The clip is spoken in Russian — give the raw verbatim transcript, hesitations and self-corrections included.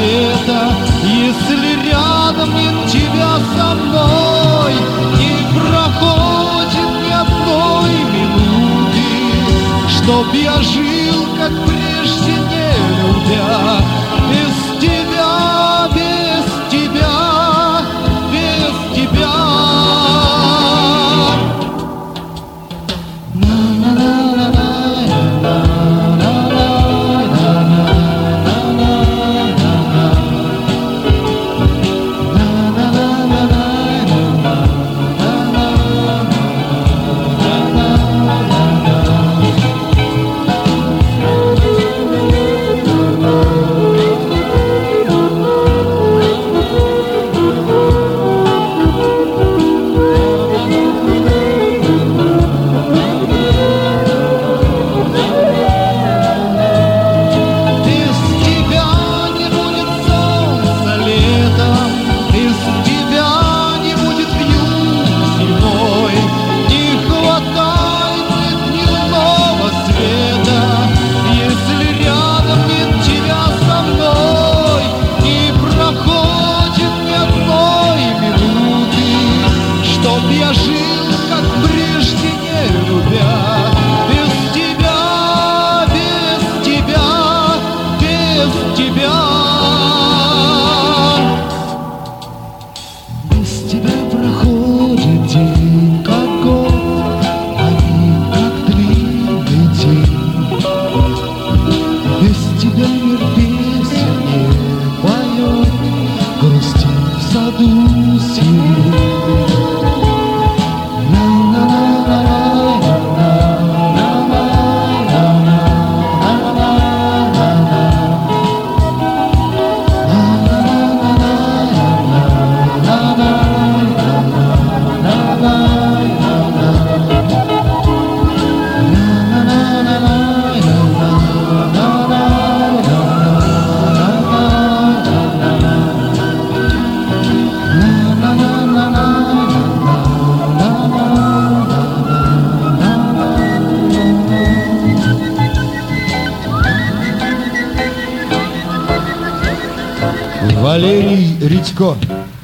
света, если рядом нет тебя со мной, не проходит ни одной минуты, чтоб я жил, как прежде, не любя. Без тебя, без тебя, без тебя. Я жил, как прежде, не любя. Без тебя, без тебя, без тебя. Без тебя проходит день, как год, а миг, как длинный день. Без тебя мир песен не поет, грусти в саду сирень. Валерий Редько.